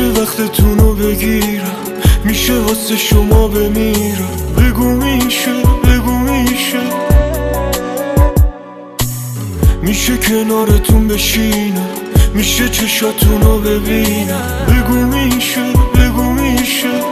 میشه وقتتونو بگیرم، میشه واسه شما بمیرم. بگو میشه، بگو میشه، میشه کنارتون بشینم، میشه چشاتونو ببینم. بگو میشه، بگو میشه،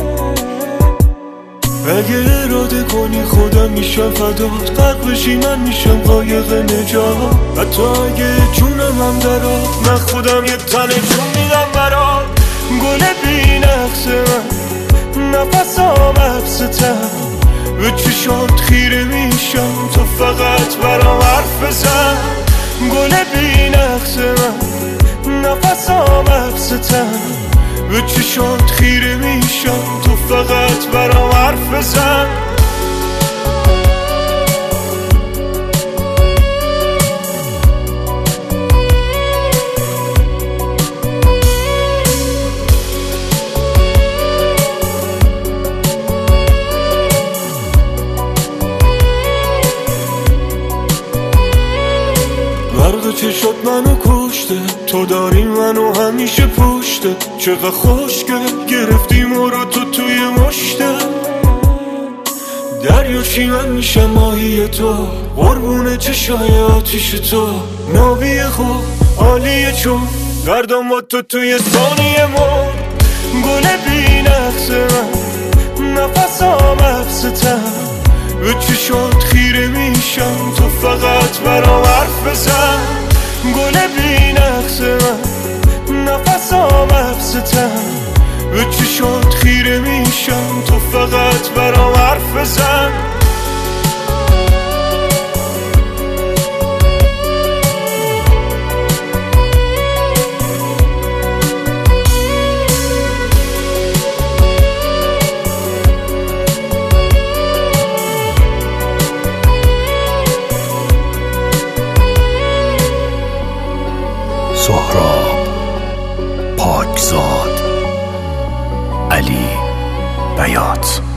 اگه اراده کنی خودم میشم فدات. غرق بشی من میشم قایق نجات. حتی اگه جونم هم درات، من خودم یه تنه جون میدم برات. گل بی نقص من، نفسام حبستم، به چشات خیره میشم تو فقط برام حرف بزن. گل بی نقص من، نفسام حبستم، به چشات خیره میشم تو فقط برام حرف بزن. برق چشات منو کشته، تو داری منو همیشه پشته. چقدر خوشگل گرفتیم رو تو توی مشته. دریاشی من میشم ماهی تو، قربون چشای آتیش تو. ناوی خوب عالیه چون گردم با تو توی ثانیه مر. گل بی نقص من، نفسام حبستم، به چشات خیره میشم تو فقط برام حرف بزن. گل بی نقص من، نفسام حبستم، به چشات خیره میشم تو فقط برام حرف بزن. سهراب پاکزاد، علی بیات.